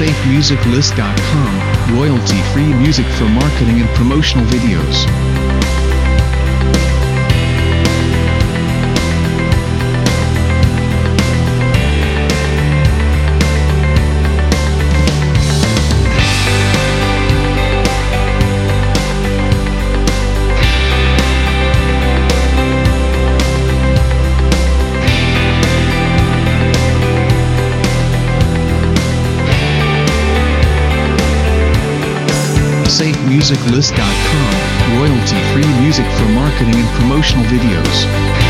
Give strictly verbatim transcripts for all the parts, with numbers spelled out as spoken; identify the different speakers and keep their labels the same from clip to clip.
Speaker 1: safe music list dot com, royalty-free music for marketing and promotional videos. safe music list dot com, royalty-free music for marketing and promotional videos.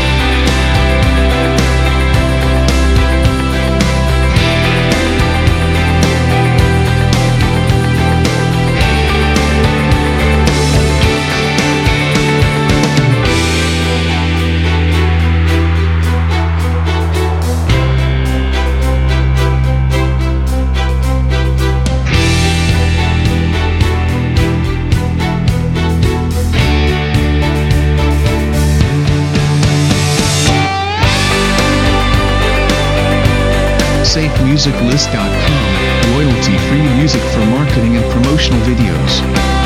Speaker 1: safe music list dot com, royalty-free music for marketing and promotional videos.